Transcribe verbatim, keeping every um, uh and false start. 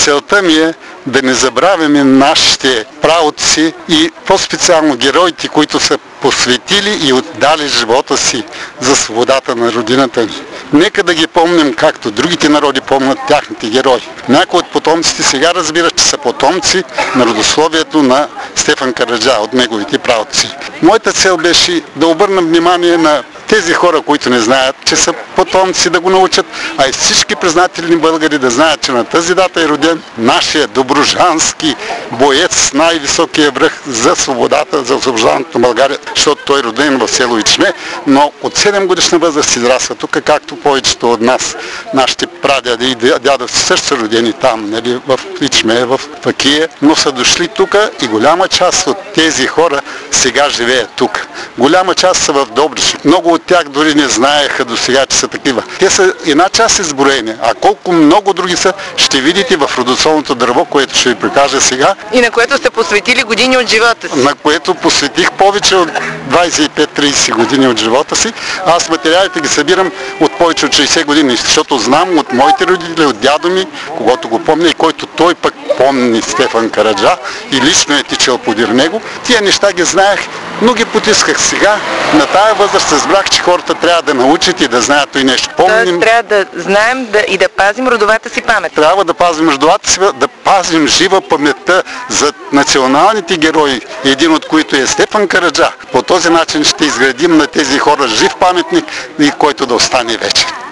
целта ми е да не забравяме нашите праотци и по-специално героите, които са посветили и отдали живота си за свободата на родината ни. Нека да ги помним, както другите народи помнят тяхните герои. Някои от потомците сега разбират, че са потомци на родословието на Стефан Караджа от неговите праотци. Моята цел беше да обърна внимание на тези хора, които не знаят, че са потомци, да го научат, а и всички признателни българи да знаят, че на тази дата е роден нашия доброжански боец с най-високия връх за свободата, за освобождаването на България, защото той е роден в село Ичме, но от седем годишна възраст израсва тук, както повечето от нас. Нашите прадяди и дядовци също са родени там, нали, в Ичме, в Факия, но са дошли тук и голяма част от тези хора сега живеят тук. Голяма част са в Добрич. Много от тях дори не знаеха до сега, че са такива. Те са една част изброени, а колко много други са, ще видите в родословното дърво, което ще ви прикажа сега. И на което сте посветили години от живота си. На което посветих повече от двайсет и пет до трийсет години от живота си. Аз материалите ги събирам от повече от шейсет години, защото знам от моите родители, от дядо ми, когато го помня и който той пък помни Стефан Караджа и лично е тичал подир него. Тия неща ги знаех, но ги потисках сега. На тая възраст разбрах, че хората трябва да научат и да знаят и нещо. Помним... Тоест трябва да знаем да, и да пазим родовата си памет. Трябва да пазим родовата си, да пазим жива паметта за националните герои, един от които е Стефан Караджа. По този начин ще изградим на тези хора жив паметник, и който да остане вече.